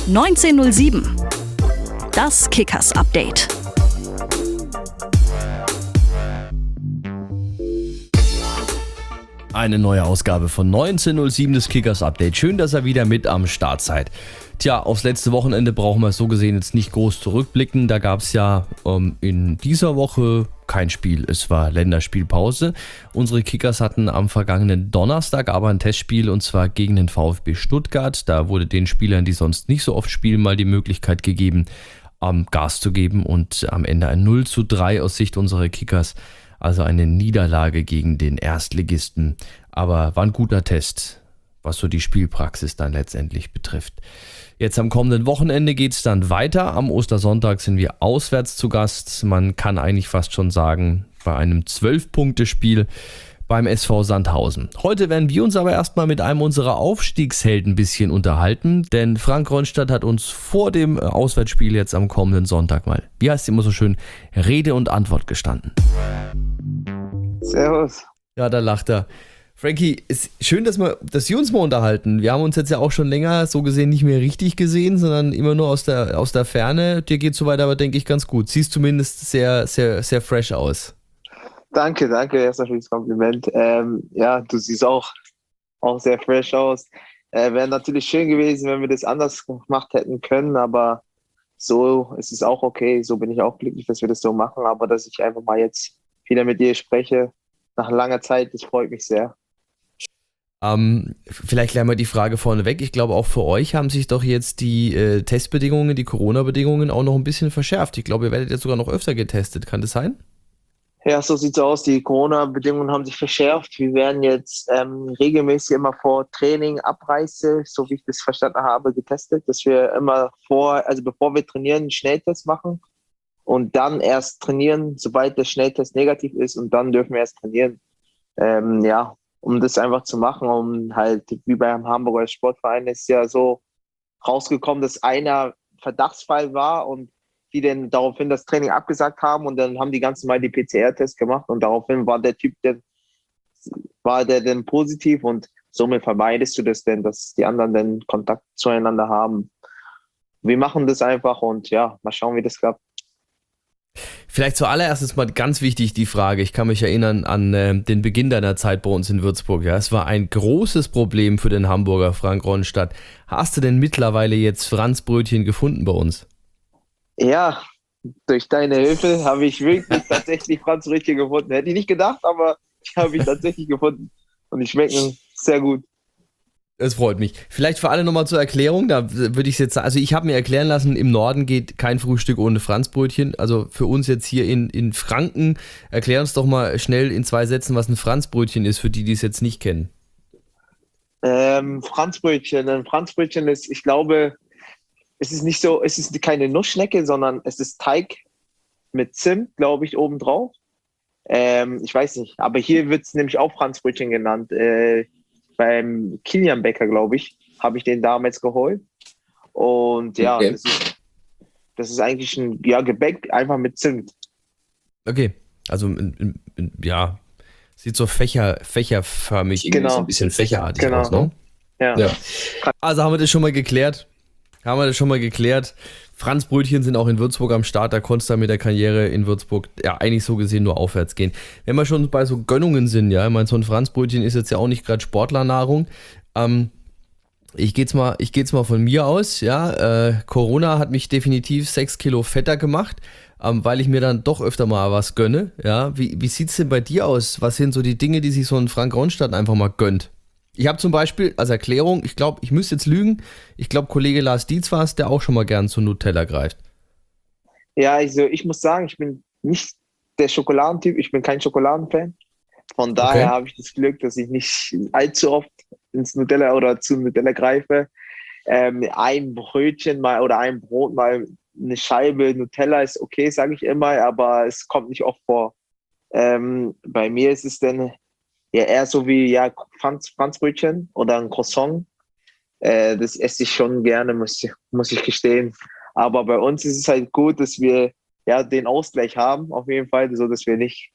1907. Das Kickers Update. Eine neue Ausgabe von 1907 des Kickers Update. Schön, dass ihr wieder mit am Start seid. Tja, aufs letzte Wochenende brauchen wir so gesehen jetzt nicht groß zurückblicken. Da gab es ja in dieser Woche kein Spiel. Es war Länderspielpause. Unsere Kickers hatten am vergangenen Donnerstag aber ein Testspiel und zwar gegen den VfB Stuttgart. Da wurde den Spielern, die sonst nicht so oft spielen, mal die Möglichkeit gegeben, Gas zu geben und am Ende ein 0:3 aus Sicht unserer Kickers. Also eine Niederlage gegen den Erstligisten. Aber war ein guter Test, was so die Spielpraxis dann letztendlich betrifft. Jetzt am kommenden Wochenende geht es dann weiter. Am Ostersonntag sind wir auswärts zu Gast. Man kann eigentlich fast schon sagen, bei einem 12-Punkte-Spiel beim SV Sandhausen. Heute werden wir uns aber erstmal mit einem unserer Aufstiegshelden ein bisschen unterhalten, denn Frank Ronstadt hat uns vor dem Auswärtsspiel jetzt am kommenden Sonntag mal, wie heißt es immer so schön, Rede und Antwort gestanden. Servus. Ja, da lacht er. Frankie, ist schön, dass wir uns mal unterhalten. Wir haben uns jetzt ja auch schon länger so gesehen nicht mehr richtig gesehen, sondern immer nur aus der Ferne. Dir geht soweit aber, denke ich, ganz gut. Siehst zumindest sehr, sehr, sehr fresh aus. Danke erstmal für das Kompliment. Ja, du siehst auch sehr fresh aus. Wäre natürlich schön gewesen, wenn wir das anders gemacht hätten können, aber so ist es auch okay. So bin ich auch glücklich, dass wir das so machen, aber dass ich einfach mal jetzt wieder mit dir spreche, nach langer Zeit, das freut mich sehr. Vielleicht gleich mal die Frage vorneweg. Ich glaube, auch für euch haben sich doch jetzt die Testbedingungen, die Corona-Bedingungen auch noch ein bisschen verschärft. Ich glaube, ihr werdet jetzt sogar noch öfter getestet. Kann das sein? Ja, so sieht's aus. Die Corona-Bedingungen haben sich verschärft. Wir werden jetzt regelmäßig immer vor Training, Abreise, so wie ich das verstanden habe, getestet, dass wir immer bevor wir trainieren, einen Schnelltest machen und dann erst trainieren, sobald der Schnelltest negativ ist und dann dürfen wir erst trainieren. Um das einfach zu machen, um halt, wie beim Hamburger Sportverein ist ja so rausgekommen, dass einer Verdachtsfall war und die dann daraufhin das Training abgesagt haben und dann haben die ganz normal die PCR-Tests gemacht und daraufhin war der Typ dann positiv und somit vermeidest du das denn, dass die anderen dann Kontakt zueinander haben. Wir machen das einfach und ja, mal schauen, wie das klappt. Vielleicht zuallererst mal ganz wichtig die Frage, ich kann mich erinnern an den Beginn deiner Zeit bei uns in Würzburg. Ja, es war ein großes Problem für den Hamburger Frank Ronstadt. Hast du denn mittlerweile jetzt Franzbrötchen gefunden bei uns? Ja, durch deine Hilfe habe ich wirklich tatsächlich Franzbrötchen gefunden. Hätte ich nicht gedacht, aber die habe ich tatsächlich gefunden und die schmecken sehr gut. Es freut mich. Vielleicht für alle nochmal zur Erklärung, da würde ich jetzt sagen, also ich habe mir erklären lassen, im Norden geht kein Frühstück ohne Franzbrötchen. Also für uns jetzt hier in Franken, erklär uns doch mal schnell in 2 Sätzen, was ein Franzbrötchen ist, für die, die es jetzt nicht kennen. Ein Franzbrötchen ist, ich glaube, es ist keine Nussschnecke, sondern es ist Teig mit Zimt, glaube ich, obendrauf. Ich weiß nicht, aber hier wird es nämlich auch Franzbrötchen genannt. Beim Kilian Bäcker, glaube ich, habe ich den damals geholt. Und ja, okay. Das ist eigentlich ein Gebäck, einfach mit Zimt. Okay, also sieht so fächerförmig, genau. So ein bisschen fächerartig aus, ne? Ja. Also haben wir das schon mal geklärt. Franzbrötchen sind auch in Würzburg am Start, da konntest du mit der Karriere in Würzburg ja eigentlich so gesehen nur aufwärts gehen. Wenn wir schon bei so Gönnungen sind, ja, ich meine, so ein Franzbrötchen ist jetzt ja auch nicht gerade Sportlernahrung. Ich gehe jetzt mal von mir aus, ja, Corona hat mich definitiv 6 Kilo fetter gemacht, weil ich mir dann doch öfter mal was gönne, ja. Wie sieht's denn bei dir aus? Was sind so die Dinge, die sich so ein Frank Ronstadt einfach mal gönnt? Ich habe zum Beispiel als Erklärung, ich glaube, ich müsste jetzt lügen, ich glaube, Kollege Lars Dietz war es, der auch schon mal gern zu Nutella greift. Ja, also ich muss sagen, ich bin nicht der Schokoladentyp, ich bin kein Schokoladenfan. Von daher habe ich das Glück, dass ich nicht allzu oft ins Nutella oder zu Nutella greife. Ein Brötchen mal oder ein Brot mal, eine Scheibe Nutella ist okay, sage ich immer, aber es kommt nicht oft vor. Bei mir ist es dann ja eher so wie Franzbrötchen oder ein Croissant. Das esse ich schon gerne, muss ich gestehen. Aber bei uns ist es halt gut, dass wir ja den Ausgleich haben, auf jeden Fall, so dass wir nicht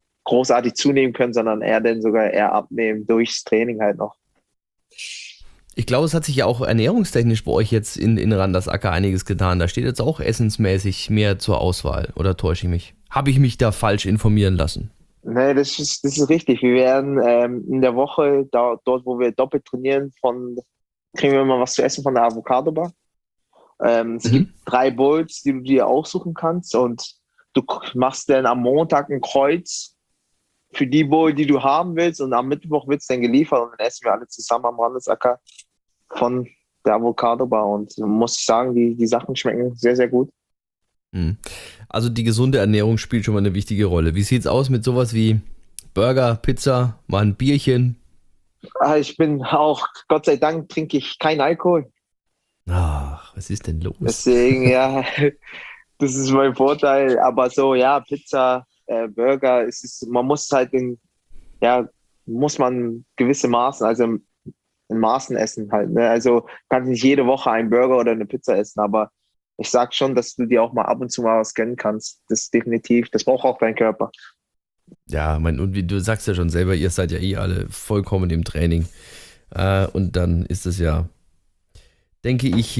großartig zunehmen können, sondern eher abnehmen durchs Training halt noch. Ich glaube, es hat sich ja auch ernährungstechnisch bei euch jetzt in Randersacker einiges getan. Da steht jetzt auch essensmäßig mehr zur Auswahl. Oder täusche ich mich? Habe ich mich da falsch informieren lassen? Nee, das ist richtig. Wir werden in der Woche, dort wo wir doppelt trainieren, kriegen wir immer was zu essen von der Avocado Bar. Es Mhm. gibt 3 Bowls, die du dir aussuchen kannst und du machst dann am Montag ein Kreuz für die Bowl, die du haben willst und am Mittwoch wird es dann geliefert und dann essen wir alle zusammen am Randesacker von der Avocado Bar und muss ich sagen, die Sachen schmecken sehr, sehr gut. Mhm. Also die gesunde Ernährung spielt schon mal eine wichtige Rolle. Wie sieht's aus mit sowas wie Burger, Pizza, mal ein Bierchen? Ich bin auch, Gott sei Dank, trinke ich keinen Alkohol. Ach, was ist denn los? Deswegen, ja, das ist mein Vorteil. Aber so, ja, Pizza, Burger, man muss halt ja, muss man gewisse Maßen, also in Maßen essen halt. Ne? Also kannst nicht jede Woche einen Burger oder eine Pizza essen, aber ich sag schon, dass du dir auch mal ab und zu mal was gönnen kannst. Das ist definitiv, das braucht auch dein Körper. Ja, und wie du sagst ja schon selber, ihr seid ja eh alle vollkommen im Training. Und dann ist es ja, denke ich,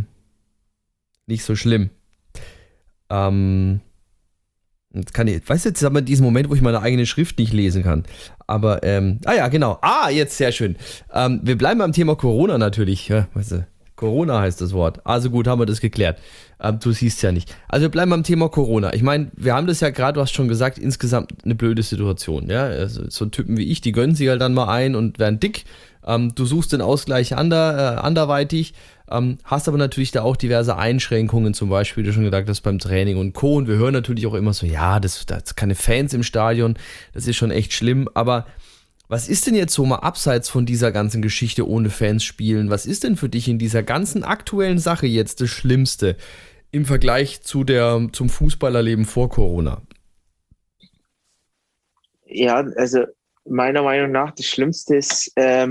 nicht so schlimm. Ähm, weißt du, jetzt haben wir diesen Moment, wo ich meine eigene Schrift nicht lesen kann. Aber, ja, genau. Jetzt sehr schön. Wir bleiben beim Thema Corona natürlich. Ja, weißt du, Corona heißt das Wort. Also gut, haben wir das geklärt. Du siehst ja nicht. Also wir bleiben beim Thema Corona. Ich meine, wir haben das ja gerade, du hast schon gesagt, insgesamt eine blöde Situation. Ja, also, so Typen wie ich, die gönnen sich halt dann mal ein und werden dick. Du suchst den Ausgleich anderweitig. Hast aber natürlich da auch diverse Einschränkungen, zum Beispiel, wie du schon gesagt hast, beim Training und Co. Und wir hören natürlich auch immer so, ja, das keine Fans im Stadion, das ist schon echt schlimm. Aber was ist denn jetzt so mal abseits von dieser ganzen Geschichte ohne Fans spielen? Was ist denn für dich in dieser ganzen aktuellen Sache jetzt das Schlimmste im Vergleich zum Fußballerleben vor Corona? Ja, also meiner Meinung nach, das Schlimmste ist,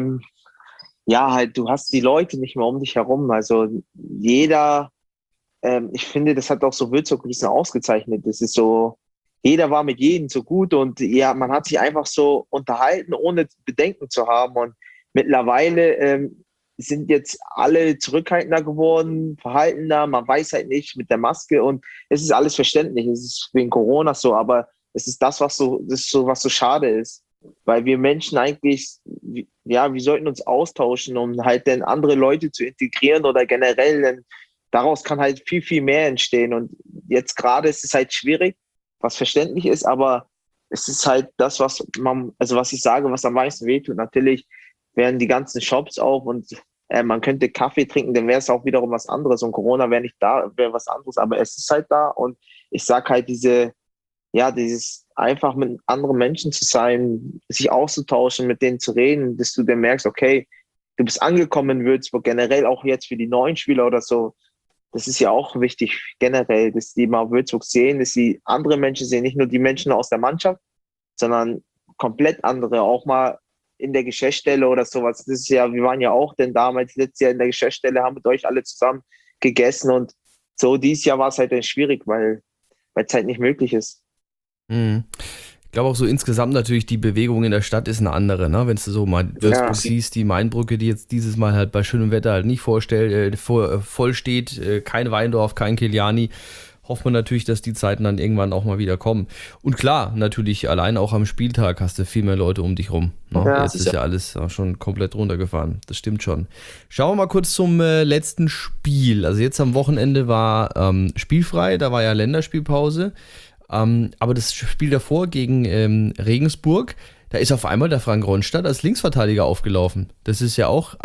ja, halt, du hast die Leute nicht mehr um dich herum. Also jeder, ich finde, das hat auch so Würzburg ein bisschen ausgezeichnet. Das ist so, jeder war mit jedem so gut und ja, man hat sich einfach so unterhalten, ohne Bedenken zu haben. Und mittlerweile sind jetzt alle zurückhaltender geworden, verhaltener, man weiß halt nicht mit der Maske und es ist alles verständlich. Es ist wegen Corona so, aber es ist was so schade ist. Weil wir Menschen eigentlich, ja, wir sollten uns austauschen, um halt dann andere Leute zu integrieren oder generell, denn daraus kann halt viel, viel mehr entstehen. Und jetzt gerade ist es halt schwierig, was verständlich ist, aber es ist halt das, also was ich sage, was am meisten wehtut. Natürlich wären die ganzen Shops auf und man könnte Kaffee trinken, dann wäre es auch wiederum was anderes. Und Corona wäre nicht da, wäre was anderes, aber es ist halt da. Und ich sag halt dieses einfach mit anderen Menschen zu sein, sich auszutauschen, mit denen zu reden, dass du dann merkst, okay, du bist angekommen in Würzburg, generell auch jetzt für die neuen Spieler oder so. Das ist ja auch wichtig generell, dass die mal Würzburg sehen, dass sie andere Menschen sehen, nicht nur die Menschen aus der Mannschaft, sondern komplett andere, auch mal in der Geschäftsstelle oder sowas. Das ist ja, wir waren ja auch denn damals letztes Jahr in der Geschäftsstelle, haben mit euch alle zusammen gegessen und so dieses Jahr war es halt dann schwierig, weil es halt nicht möglich ist. Mhm. Ich glaube auch so insgesamt natürlich die Bewegung in der Stadt ist eine andere, ne? Wenn du so mal Ja, Würzburg siehst, die Mainbrücke, die jetzt dieses Mal halt bei schönem Wetter halt nicht voll steht, kein Weindorf, kein Kiliani, hofft man natürlich, dass die Zeiten dann irgendwann auch mal wieder kommen. Und klar, natürlich allein auch am Spieltag hast du viel mehr Leute um dich rum. Ne? ja, Jetzt ist ja alles auch schon komplett runtergefahren. Das stimmt schon. Schauen wir mal kurz zum letzten Spiel. Also jetzt am Wochenende war spielfrei, da war ja Länderspielpause. Aber das Spiel davor gegen Regensburg, da ist auf einmal der Frank Ronstadt als Linksverteidiger aufgelaufen. Das ist ja auch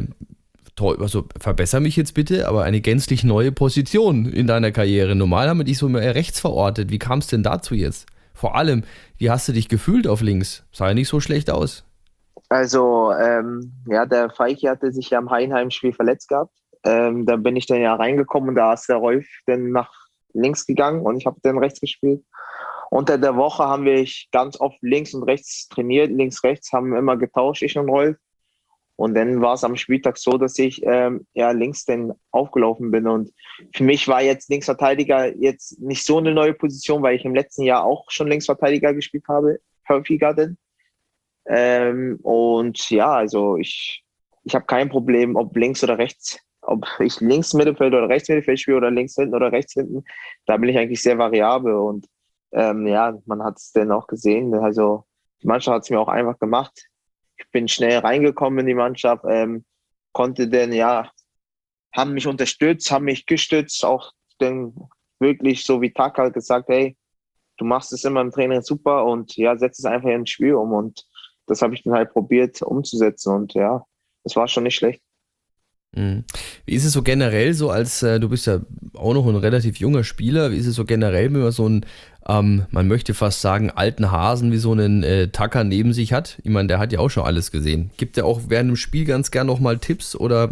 also verbessere mich jetzt bitte, aber eine gänzlich neue Position in deiner Karriere. Normal haben wir dich so mehr rechts verortet. Wie kam es denn dazu jetzt? Vor allem, wie hast du dich gefühlt auf links? Sah ja nicht so schlecht aus. also ja, der Feiki hatte sich ja im Heidenheim-Spiel verletzt gehabt. Da bin ich dann ja reingekommen und da ist der Rolf dann nach links gegangen und ich habe dann rechts gespielt. Unter der Woche haben wir ganz oft links und rechts trainiert. Links, rechts haben wir immer getauscht, ich und Rolf. Und dann war es am Spieltag so, dass ich ja links dann aufgelaufen bin. Und für mich war jetzt Linksverteidiger jetzt nicht so eine neue Position, weil ich im letzten Jahr auch schon Linksverteidiger gespielt habe, häufiger denn. Und ja, also ich ich habe kein Problem, ob links oder rechts, ob ich links Mittelfeld oder rechts Mittelfeld spiele oder links hinten oder rechts hinten. Da bin ich eigentlich sehr variabel und ja, man hat es dann auch gesehen. Also die Mannschaft hat es mir auch einfach gemacht. Ich bin schnell reingekommen in die Mannschaft, konnte dann, ja, haben mich unterstützt, haben mich gestützt, auch dann wirklich so wie Taka gesagt, hey, du machst es immer im Training super und ja, setz es einfach ins Spiel um und das habe ich dann halt probiert umzusetzen und ja, das war schon nicht schlecht. Mhm. Wie ist es so generell so, als du bist ja auch noch ein relativ junger Spieler, wie ist es so generell, wenn man so einen, man möchte fast sagen, alten Hasen wie so einen Tacker neben sich hat? Ich meine, der hat ja auch schon alles gesehen. Gibt er auch während dem Spiel ganz gern nochmal Tipps oder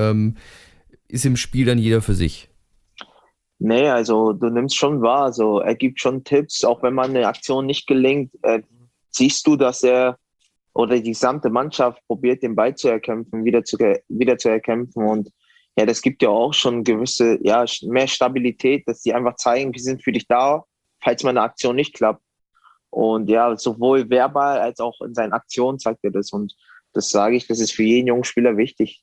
ist im Spiel dann jeder für sich? Nee, also du nimmst schon wahr, also er gibt schon Tipps, auch wenn man eine Aktion nicht gelingt, siehst du, dass er oder die gesamte Mannschaft probiert, den Ball zu erkämpfen, wieder zu erkämpfen und ja, das gibt ja auch schon gewisse, ja, mehr Stabilität, dass die einfach zeigen, wir sind für dich da, falls mal eine Aktion nicht klappt. Und ja, sowohl verbal als auch in seinen Aktionen zeigt er das und das sage ich, das ist für jeden jungen Spieler wichtig.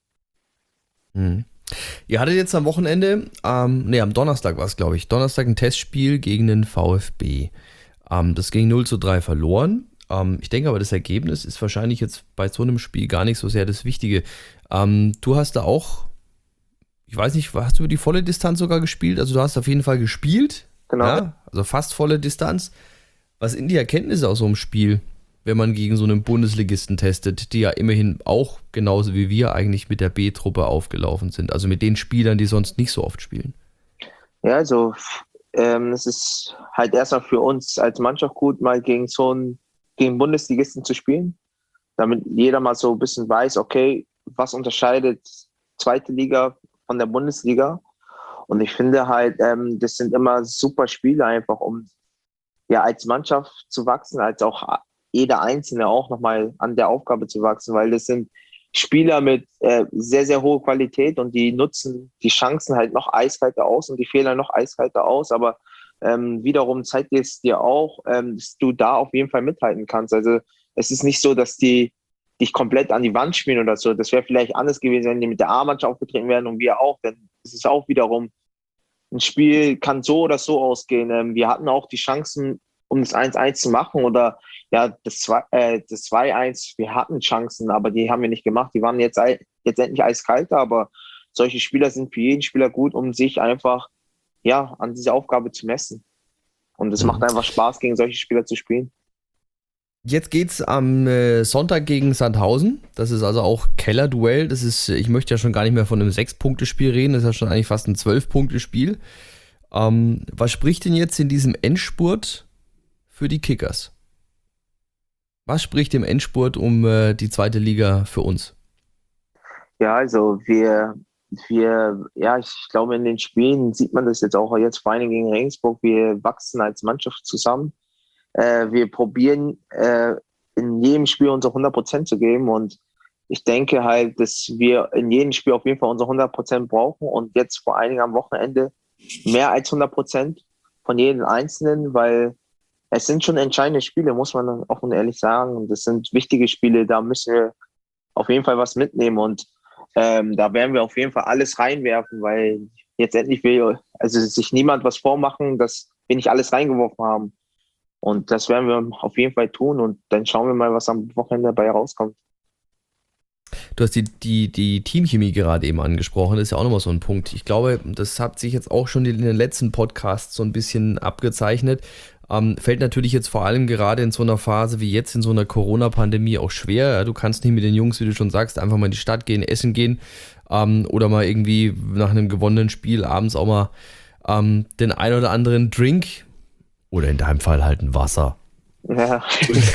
Mhm. Ihr hattet jetzt am Wochenende, am Donnerstag war es, glaube ich, Donnerstag ein Testspiel gegen den VfB. Das ging 0:3 verloren. Ich denke aber, das Ergebnis ist wahrscheinlich jetzt bei so einem Spiel gar nicht so sehr das Wichtige. Du hast da auch, ich weiß nicht, hast du über die volle Distanz sogar gespielt? Also du hast auf jeden Fall gespielt. Genau. Ja, also fast volle Distanz. Was sind die Erkenntnisse aus so einem Spiel, wenn man gegen so einen Bundesligisten testet, die ja immerhin auch genauso wie wir eigentlich mit der B-Truppe aufgelaufen sind? Also mit den Spielern, die sonst nicht so oft spielen. Ja, also es ist halt erstmal für uns als Mannschaft gut, mal gegen Bundesligisten zu spielen, damit jeder mal so ein bisschen weiß, okay, was unterscheidet zweite Liga von der Bundesliga. Und ich finde halt, das sind immer super Spiele einfach, um ja als Mannschaft zu wachsen, als auch jeder Einzelne auch nochmal an der Aufgabe zu wachsen, weil das sind Spieler mit sehr, sehr hoher Qualität und die nutzen die Chancen halt noch eiskalter aus und die Fehler noch eiskalter aus, aber wiederum zeigt es dir auch, dass du da auf jeden Fall mithalten kannst. Also es ist nicht so, dass die dich komplett an die Wand spielen oder so. Das wäre vielleicht anders gewesen, wenn die mit der A-Mannschaft aufgetreten wären und wir auch, denn es ist auch wiederum, ein Spiel kann so oder so ausgehen. Wir hatten auch die Chancen, um das 1:1 zu machen oder ja, das 2:1, wir hatten Chancen, aber die haben wir nicht gemacht. Die waren jetzt endlich eiskalt, aber solche Spieler sind für jeden Spieler gut, um sich einfach ja, an diese Aufgabe zu messen. Und es macht einfach Spaß, gegen solche Spieler zu spielen. Jetzt geht's am Sonntag gegen Sandhausen. Das ist also auch Kellerduell. Das ist, ich möchte ja schon gar nicht mehr von einem 6-Punkte-Spiel reden. Das ist ja schon eigentlich fast ein 12-Punkte-Spiel. Was spricht denn jetzt in diesem Endspurt für die Kickers? Was spricht im Endspurt um die zweite Liga für uns? Ja, also ja, ich glaube, in den Spielen sieht man das jetzt auch jetzt vor allem gegen Regensburg. Wir wachsen als Mannschaft zusammen. Wir probieren in jedem Spiel unsere 100% zu geben und ich denke halt, dass wir in jedem Spiel auf jeden Fall unsere 100% brauchen und jetzt vor allen Dingen am Wochenende mehr als 100% von jedem Einzelnen, weil es sind schon entscheidende Spiele, muss man offen und ehrlich sagen. Und das sind wichtige Spiele, da müssen wir auf jeden Fall was mitnehmen und da werden wir auf jeden Fall alles reinwerfen, weil jetzt endlich will also sich niemand was vormachen, dass wir nicht alles reingeworfen haben. Und das werden wir auf jeden Fall tun und dann schauen wir mal, was am Wochenende dabei rauskommt. Du hast die Teamchemie gerade eben angesprochen, das ist ja auch nochmal so ein Punkt. Ich glaube, das hat sich jetzt auch schon in den letzten Podcasts so ein bisschen abgezeichnet. Fällt natürlich jetzt vor allem gerade in so einer Phase wie jetzt, in so einer Corona-Pandemie auch schwer. Ja, du kannst nicht mit den Jungs, wie du schon sagst, einfach mal in die Stadt gehen, essen gehen oder mal irgendwie nach einem gewonnenen Spiel abends auch mal den ein oder anderen Drink oder in deinem Fall halt ein Wasser Ja.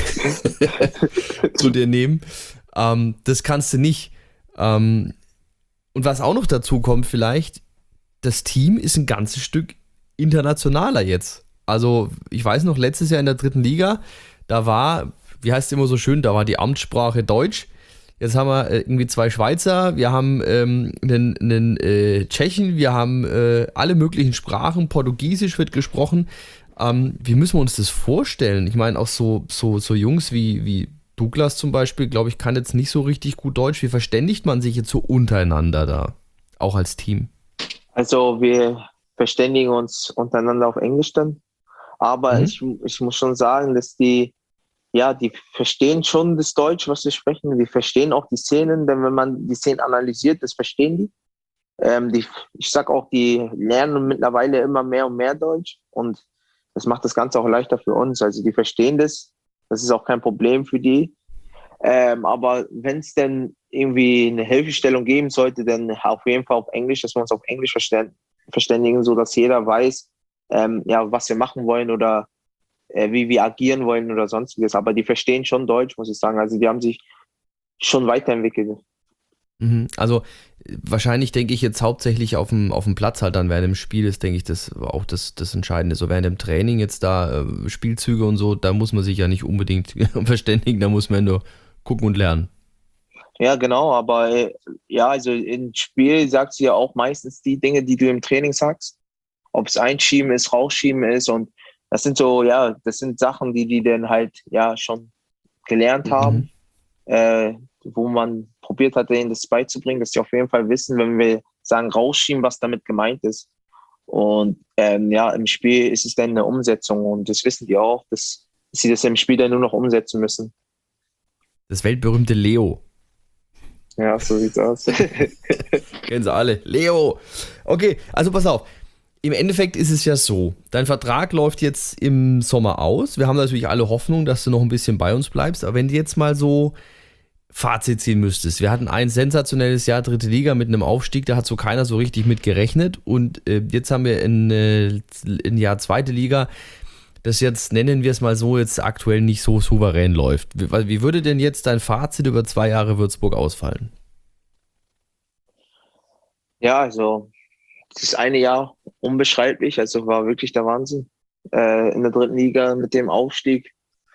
zu dir nehmen. Das kannst du nicht. Und was auch noch dazu kommt vielleicht, das Team ist ein ganzes Stück internationaler jetzt. Also ich weiß noch, letztes Jahr in der 3. Liga, da war, wie heißt es immer so schön, da war die Amtssprache Deutsch. Jetzt haben wir irgendwie 2 Schweizer, wir haben einen Tschechen, wir haben alle möglichen Sprachen, Portugiesisch wird gesprochen. Wie müssen wir uns das vorstellen? Ich meine, auch so Jungs wie Douglas zum Beispiel, glaube ich, kann jetzt nicht so richtig gut Deutsch. Wie verständigt man sich jetzt so untereinander da, auch als Team? Also wir verständigen uns untereinander auf Englisch dann. Aber Mhm. ich muss schon sagen, dass die verstehen schon das Deutsch, was wir sprechen. Die verstehen auch die Szenen, denn wenn man die Szenen analysiert, das verstehen die. Ich sag auch, die lernen mittlerweile immer mehr und mehr Deutsch und das macht das Ganze auch leichter für uns. Also die verstehen das. Das ist auch kein Problem für die. Aber wenn es denn irgendwie eine Hilfestellung geben sollte, dann auf jeden Fall auf Englisch, dass wir uns auf Englisch verständigen, so dass jeder weiß, was wir machen wollen oder wie wir agieren wollen oder sonstiges. Aber die verstehen schon Deutsch, muss ich sagen. Also die haben sich schon weiterentwickelt. Mhm. Also wahrscheinlich denke ich jetzt hauptsächlich auf dem Platz halt dann während dem Spiel ist, denke ich, das auch das Entscheidende. So während dem Training jetzt da Spielzüge und so, da muss man sich ja nicht unbedingt verständigen, da muss man nur gucken und lernen. Ja, genau, aber also im Spiel sagst du ja auch meistens die Dinge, die du im Training sagst. Ob es Einschieben ist, Rausschieben ist und das sind Sachen, die dann halt ja schon gelernt Mhm. haben, wo man probiert hat, denen das beizubringen, dass sie auf jeden Fall wissen, wenn wir sagen rausschieben, was damit gemeint ist. Und im Spiel ist es dann eine Umsetzung und das wissen die auch, dass sie das im Spiel dann nur noch umsetzen müssen. Das weltberühmte Leo. Ja, so sieht's aus. Kennen sie alle. Leo. Okay, also pass auf. Im Endeffekt ist es ja so, dein Vertrag läuft jetzt im Sommer aus. Wir haben natürlich alle Hoffnung, dass du noch ein bisschen bei uns bleibst. Aber wenn du jetzt mal so Fazit ziehen müsstest. Wir hatten ein sensationelles Jahr dritte Liga mit einem Aufstieg, da hat so keiner so richtig mit gerechnet. Und jetzt haben wir ein Jahr zweite Liga, das jetzt, nennen wir es mal so, jetzt aktuell nicht so souverän läuft. Wie würde denn jetzt dein Fazit über 2 Jahre Würzburg ausfallen? Ja, also das eine Jahr unbeschreiblich, also war wirklich der Wahnsinn. In der dritten Liga mit dem Aufstieg,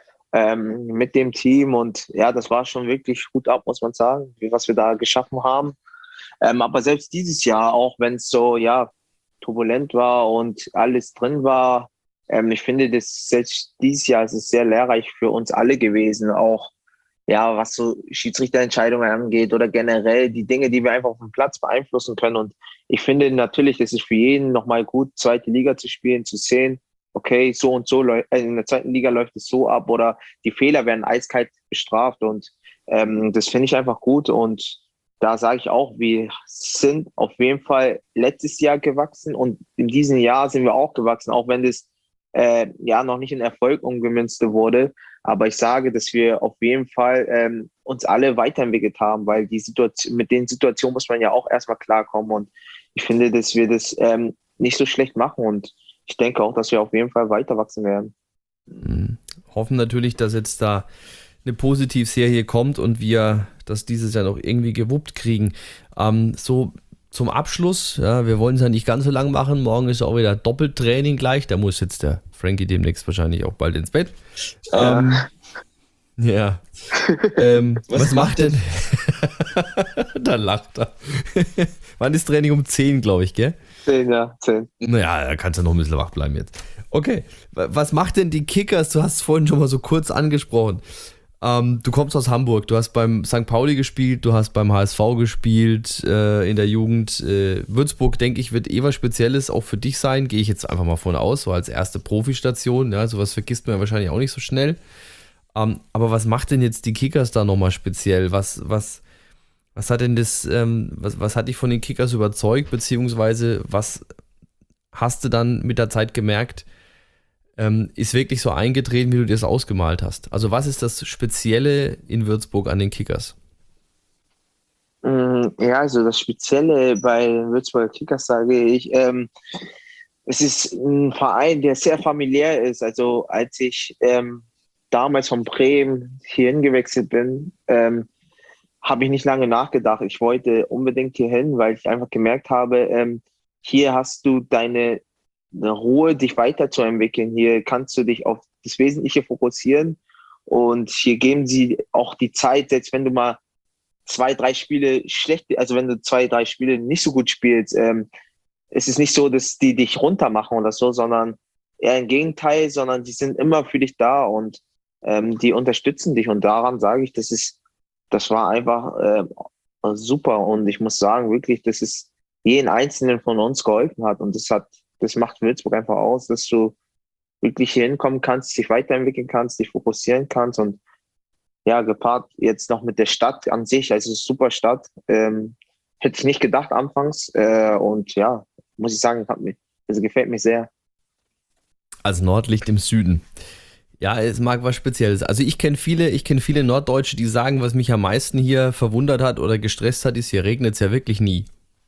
mit dem Team und ja, das war schon wirklich gut ab, muss man sagen, was wir da geschaffen haben. Aber selbst dieses Jahr, auch wenn es so, ja, turbulent war und alles drin war, ich finde, dass selbst dieses Jahr ist es sehr lehrreich für uns alle gewesen, auch ja, was so Schiedsrichterentscheidungen angeht oder generell die Dinge, die wir einfach auf dem Platz beeinflussen können. Und ich finde natürlich, es ist für jeden nochmal gut, zweite Liga zu spielen, zu sehen, okay, so und so in der zweiten Liga läuft es so ab oder die Fehler werden eiskalt bestraft und das finde ich einfach gut und da sage ich auch, wir sind auf jeden Fall letztes Jahr gewachsen und in diesem Jahr sind wir auch gewachsen, auch wenn das noch nicht in Erfolg umgemünzt wurde. Aber ich sage, dass wir auf jeden Fall uns alle weiterentwickelt haben, weil mit den Situationen muss man ja auch erstmal klarkommen. Und ich finde, dass wir das nicht so schlecht machen. Und ich denke auch, dass wir auf jeden Fall weiter wachsen werden. Mhm. Hoffen natürlich, dass jetzt da eine Positivserie kommt und wir das dieses Jahr noch irgendwie gewuppt kriegen. So zum Abschluss, ja, wir wollen es ja nicht ganz so lang machen. Morgen ist auch wieder Doppeltraining gleich. Da muss jetzt der Frankie demnächst wahrscheinlich auch bald ins Bett. Ähm, Ja. ja. Was macht denn? Da lacht er. Wann ist Training? Um 10, glaube ich, gell? 10, ja, 10. Naja, da kannst du noch ein bisschen wach bleiben jetzt. Okay, was macht denn die Kickers? Du hast es vorhin schon mal so kurz angesprochen. Du kommst aus Hamburg, du hast beim St. Pauli gespielt, du hast beim HSV gespielt in der Jugend. Würzburg, denke ich, wird was Spezielles auch für dich sein. Gehe ich jetzt einfach mal von aus, so als erste Profistation. Ja, sowas vergisst man ja wahrscheinlich auch nicht so schnell. Aber was macht denn jetzt die Kickers da nochmal speziell? Was hat denn was hat dich von den Kickers überzeugt, beziehungsweise was hast du dann mit der Zeit gemerkt, ist wirklich so eingetreten, wie du dir das ausgemalt hast? Also was ist das Spezielle in Würzburg an den Kickers? Ja, also das Spezielle bei den Würzburger Kickers sage ich, es ist ein Verein, der sehr familiär ist. Also als ich damals von Bremen hierhin gewechselt bin, habe ich nicht lange nachgedacht. Ich wollte unbedingt hierhin, weil ich einfach gemerkt habe, hier hast du eine Ruhe, dich weiterzuentwickeln. Hier kannst du dich auf das Wesentliche fokussieren und hier geben sie auch die Zeit, selbst wenn du mal 2, 3 Spiele schlecht, also wenn du 2, 3 Spiele nicht so gut spielst, es ist nicht so, dass die dich runtermachen oder so, sondern eher im Gegenteil, sondern die sind immer für dich da und die unterstützen dich und daran sage ich, das war einfach super und ich muss sagen, wirklich, dass es jeden Einzelnen von uns geholfen hat und das macht Würzburg einfach aus, dass du wirklich hier hinkommen kannst, dich weiterentwickeln kannst, dich fokussieren kannst und ja, gepaart jetzt noch mit der Stadt an sich, also es ist eine super Stadt, hätte ich nicht gedacht anfangs und ja, muss ich sagen, also gefällt mir sehr. Also Nordlicht im Süden. Ja, es mag was Spezielles. Also ich kenne viele Norddeutsche, die sagen, was mich am meisten hier verwundert hat oder gestresst hat, ist, hier regnet es ja wirklich nie.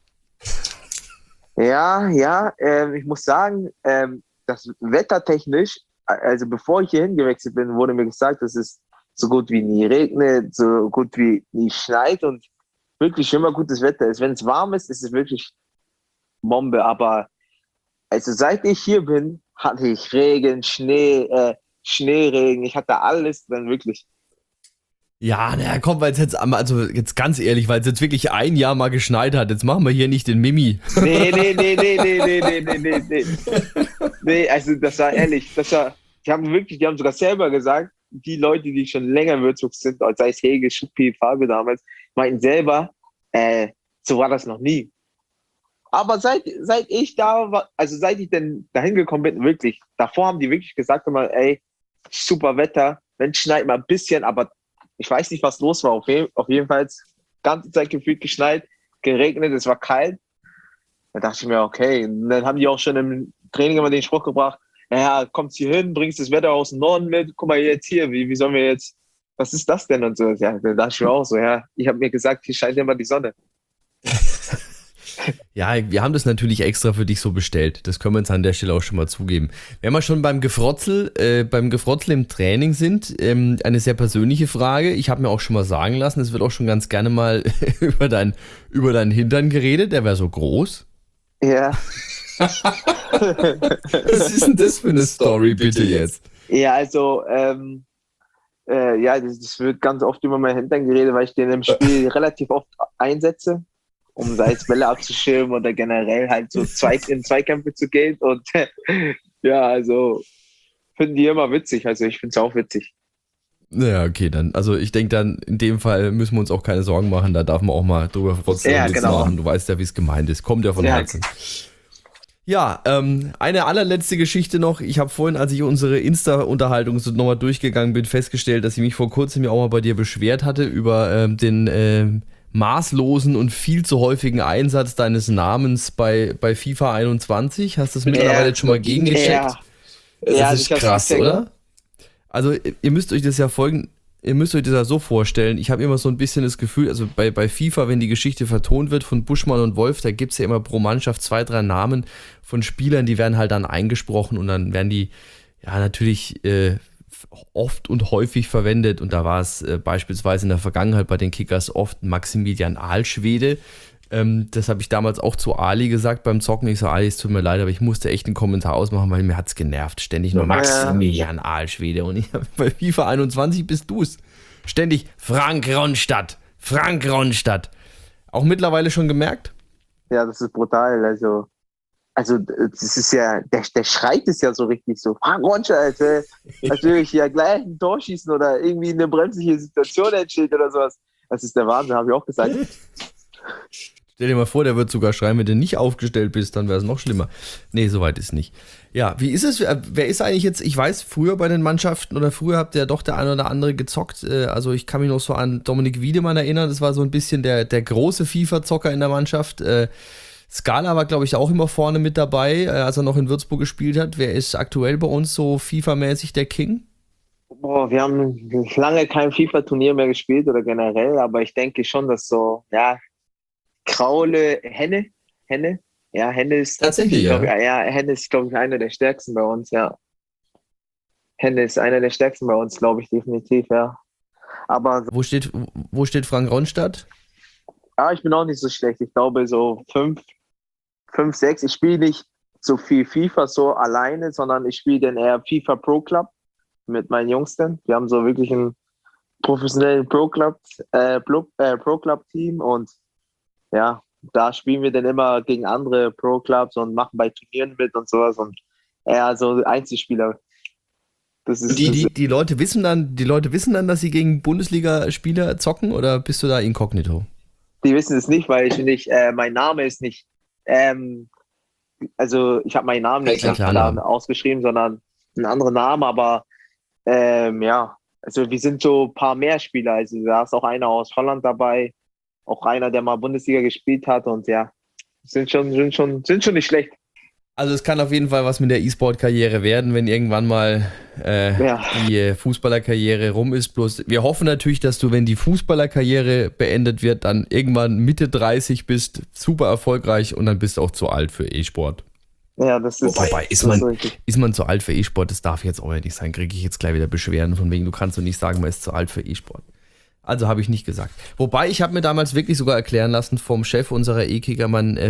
Ja, ich muss sagen, das wettertechnisch, also bevor ich hier hingewechselt bin, wurde mir gesagt, dass es so gut wie nie regnet, so gut wie nie schneit und wirklich immer gutes Wetter ist. Wenn es warm ist, ist es wirklich Bombe. Aber also seit ich hier bin, hatte ich Regen, Schneeregen, ich hatte alles dann wirklich. Ja, naja, komm, weil es jetzt, also jetzt ganz ehrlich, weil es jetzt wirklich ein Jahr mal geschneit hat, jetzt machen wir hier nicht den Mimi. Nee. Nee, also das war ehrlich, die haben sogar selber gesagt, die Leute, die schon länger in Würzburg sind, sei es Hege, Schuppi, Fabio damals, meinten selber, so war das noch nie. Aber seit ich da war, also seit ich denn dahin gekommen bin, wirklich, davor haben die wirklich gesagt immer, ey, super Wetter, wenn es schneit mal ein bisschen, aber ich weiß nicht, was los war. Auf jeden Fall ganze Zeit gefühlt geschneit, geregnet, es war kalt. Da dachte ich mir, okay. Und dann haben die auch schon im Training immer den Spruch gebracht, naja, kommst hier hin, bringst das Wetter aus dem Norden mit, guck mal jetzt hier, wie sollen wir jetzt, was ist das denn und so. Ja, da dachte ich mir auch so, ja, ich habe mir gesagt, hier scheint immer die Sonne. Ja, wir haben das natürlich extra für dich so bestellt. Das können wir uns an der Stelle auch schon mal zugeben. Wenn wir schon beim Gefrotzel im Training sind, eine sehr persönliche Frage. Ich habe mir auch schon mal sagen lassen, es wird auch schon ganz gerne mal über deinen Hintern geredet. Der wäre so groß. Ja. Was ist denn das für eine Story, bitte jetzt? Ja, also, ja, das wird ganz oft über meinen Hintern geredet, weil ich den im Spiel relativ oft einsetze, um sei es Bälle abzuschirmen oder generell halt so in Zweikämpfe zu gehen. Und ja, also finden die immer witzig. Also ich finde es auch witzig. Ja, okay, dann. Also ich denke dann, in dem Fall müssen wir uns auch keine Sorgen machen. Da darf man auch mal drüber frotzen Ja, und Witz genau. machen. Du weißt ja, wie es gemeint ist. Kommt ja von Ja. Herzen. Ja, eine allerletzte Geschichte noch. Ich habe vorhin, als ich unsere Insta-Unterhaltung so nochmal durchgegangen bin, festgestellt, dass ich mich vor kurzem ja auch mal bei dir beschwert hatte über den maßlosen und viel zu häufigen Einsatz deines Namens bei FIFA 21. Hast du das mittlerweile jetzt schon mal gegengecheckt? Ja. Das Ja, ist ich hab's krass, gecheckt. oder? Also ihr müsst euch das ja so vorstellen, ich habe immer so ein bisschen das Gefühl, also bei FIFA, wenn die Geschichte vertont wird von Buschmann und Wolf, da gibt es ja immer pro Mannschaft 2, 3 Namen von Spielern, die werden halt dann eingesprochen und dann werden die ja natürlich oft und häufig verwendet und da war es beispielsweise in der Vergangenheit bei den Kickers oft Maximilian Ahlschwede. Das habe ich damals auch zu Ali gesagt beim Zocken. Ich so, Ali, es tut mir leid, aber ich musste echt einen Kommentar ausmachen, weil mir hat es genervt. Ständig nur Maximilian Ahlschwede. Und bei FIFA 21 bist du es. Ständig Frank Ronstadt. Auch mittlerweile schon gemerkt? Ja, das ist brutal. Also das ist ja, der schreit es ja so richtig so. Frank Ronstadt, Alter. Natürlich ja gleich ein Tor schießen oder irgendwie eine bremsliche Situation entsteht oder sowas. Das ist der Wahnsinn, habe ich auch gesagt. Stell dir mal vor, der wird sogar schreien, wenn du nicht aufgestellt bist, dann wäre es noch schlimmer. Nee, soweit ist nicht. Ja, wie ist es? Wer ist eigentlich jetzt, ich weiß, früher bei den Mannschaften oder früher habt ihr doch der eine oder andere gezockt. Also ich kann mich noch so an Dominik Wiedemann erinnern, das war so ein bisschen der große FIFA-Zocker in der Mannschaft. Scala war, glaube ich, auch immer vorne mit dabei, als er noch in Würzburg gespielt hat. Wer ist aktuell bei uns so FIFA-mäßig der King? Boah, wir haben lange kein FIFA-Turnier mehr gespielt oder generell, aber ich denke schon, dass so, ja, Kraule, Henne. Ja, Henne ist Tatsächlich, ja. Henne ist, glaube ich, einer der stärksten bei uns, ja. Henne ist einer der stärksten bei uns, glaube ich, definitiv, ja. Aber Wo steht Frank Ronstadt? ich bin auch nicht so schlecht. Ich glaube so 5, 6. Ich spiele nicht so viel FIFA so alleine, sondern ich spiele dann eher FIFA Pro Club mit meinen Jungs dann. Wir haben so wirklich einen professionellen Pro Club Team und ja, da spielen wir dann immer gegen andere Pro Clubs und machen bei Turnieren mit und sowas und eher so Einzelspieler. Das ist Die Leute wissen dann, dass sie gegen Bundesligaspieler zocken, oder bist du da inkognito? Die wissen es nicht, weil mein Name ist nicht, also ich habe meinen Namen nicht ausgeschrieben, sondern einen anderen Namen, aber also wir sind so ein paar mehr Spieler, also da ist auch einer aus Holland dabei, auch einer, der mal Bundesliga gespielt hat, und ja, sind schon nicht schlecht. Also es kann auf jeden Fall was mit der E-Sport-Karriere werden, wenn irgendwann mal die Fußballerkarriere rum ist. Bloß wir hoffen natürlich, dass du, wenn die Fußballerkarriere beendet wird, dann irgendwann Mitte 30 bist, super erfolgreich, und dann bist du auch zu alt für E-Sport. Ja, das ist... Wobei, ist man zu alt für E-Sport? Das darf jetzt auch nicht sein. Kriege ich jetzt gleich wieder Beschwerden von wegen, du kannst doch nicht sagen, man ist zu alt für E-Sport. Also habe ich nicht gesagt. Wobei, ich habe mir damals wirklich sogar erklären lassen vom Chef unserer E-Kicker,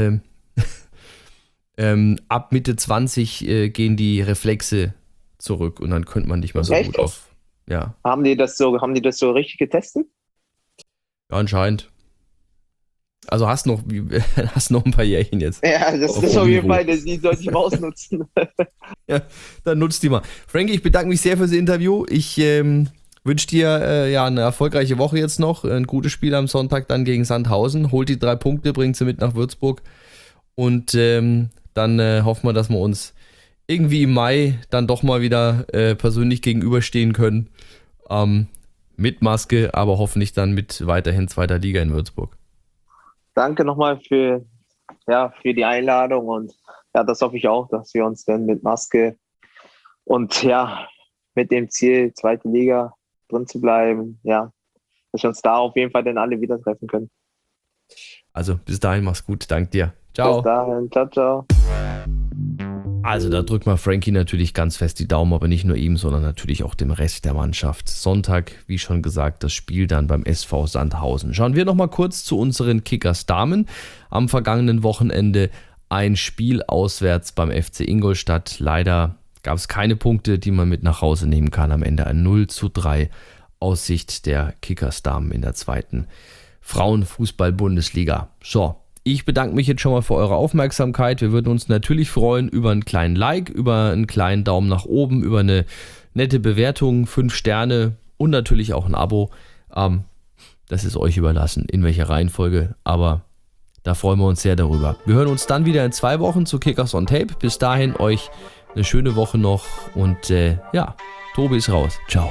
ab Mitte 20 gehen die Reflexe zurück, und dann könnte man nicht mehr so Echt? gut auf. Ja. Haben die das so richtig getestet? Ja, anscheinend. Also hast noch ein paar Jährchen jetzt. Ja, das ist auf jeden Fall, die sollte ich mal ausnutzen. Ja, dann nutzt die mal. Frankie, ich bedanke mich sehr fürs Interview. Ich wünsche dir eine erfolgreiche Woche jetzt noch. Ein gutes Spiel am Sonntag dann gegen Sandhausen. Holt die 3 Punkte, bringt sie mit nach Würzburg. Und dann hoffen wir, dass wir uns irgendwie im Mai dann doch mal wieder persönlich gegenüberstehen können. Mit Maske, aber hoffentlich dann mit weiterhin 2. Liga in Würzburg. Danke nochmal für die Einladung, und ja, das hoffe ich auch, dass wir uns dann mit Maske und mit dem Ziel, 2. Liga drin zu bleiben, dass wir uns da auf jeden Fall dann alle wieder treffen können. Also bis dahin, mach's gut, dank dir. Ciao. Bis dahin, ciao, ciao. Also da drückt man Frankie natürlich ganz fest die Daumen, aber nicht nur ihm, sondern natürlich auch dem Rest der Mannschaft. Sonntag, wie schon gesagt, das Spiel dann beim SV Sandhausen. Schauen wir nochmal kurz zu unseren Kickers Damen. Am vergangenen Wochenende ein Spiel auswärts beim FC Ingolstadt. Leider gab es keine Punkte, die man mit nach Hause nehmen kann. Am Ende ein 0:3 aus Sicht der Kickers Damen in der 2. Frauenfußball-Bundesliga. So. Ich bedanke mich jetzt schon mal für eure Aufmerksamkeit. Wir würden uns natürlich freuen über einen kleinen Like, über einen kleinen Daumen nach oben, über eine nette Bewertung, 5 Sterne und natürlich auch ein Abo. Das ist euch überlassen, in welcher Reihenfolge, aber da freuen wir uns sehr darüber. Wir hören uns dann wieder in 2 Wochen zu Kickers on Tape. Bis dahin euch eine schöne Woche noch, und Tobi ist raus. Ciao.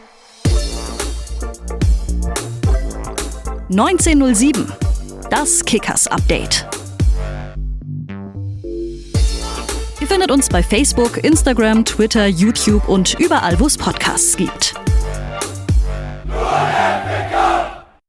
1907. Das Kickers Update. Ihr findet uns bei Facebook, Instagram, Twitter, YouTube und überall, wo es Podcasts gibt.